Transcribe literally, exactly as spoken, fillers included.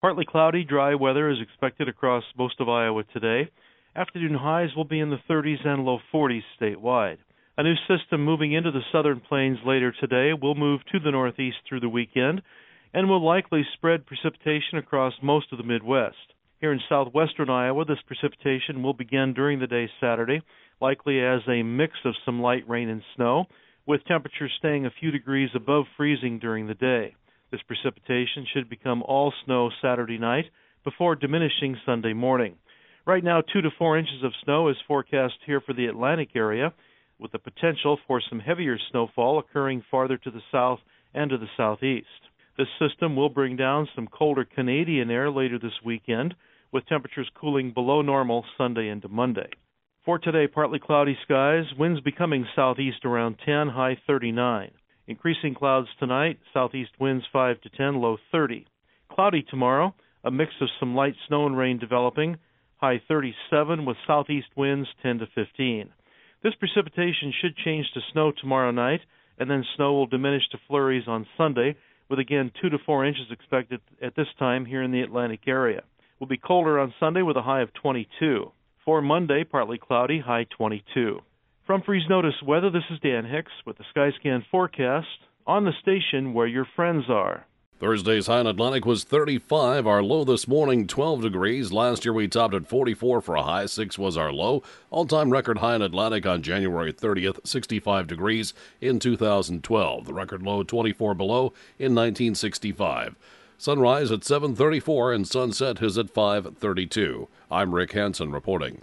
Partly cloudy, dry weather is expected across most of Iowa today. Afternoon highs will be in the thirties and low forties statewide. A new system moving into the southern plains later today will move to the northeast through the weekend and will likely spread precipitation across most of the Midwest. Here in southwestern Iowa, this precipitation will begin during the day Saturday, likely as a mix of some light rain and snow, with temperatures staying a few degrees above freezing during the day. This precipitation should become all snow Saturday night before diminishing Sunday morning. Right now, two to four inches of snow is forecast here for the Atlantic area, with the potential for some heavier snowfall occurring farther to the south and to the southeast. This system will bring down some colder Canadian air later this weekend, with temperatures cooling below normal Sunday into Monday. For today, partly cloudy skies, winds becoming southeast around ten, high thirty-nine. Increasing clouds tonight, southeast winds five to ten, low thirty. Cloudy tomorrow, a mix of some light snow and rain developing, high thirty-seven with southeast winds ten to fifteen. This precipitation should change to snow tomorrow night, and then snow will diminish to flurries on Sunday, with again two to four inches expected at this time here in the Atlantic area. It will be colder on Sunday with a high of twenty-two. For Monday, partly cloudy, high twenty-two. From Freeze Notice Weather, this is Dan Hicks with the Skyscan forecast on the station where your friends are. Thursday's high in Atlantic was thirty-five. Our low this morning, twelve degrees. Last year we topped at forty-four for a high. six was our low. All-time record high in Atlantic on January thirtieth, sixty-five degrees in two thousand twelve. The record low, twenty-four below in nineteen sixty-five. Sunrise at seven thirty-four and sunset is at five thirty-two. I'm Rick Hansen reporting.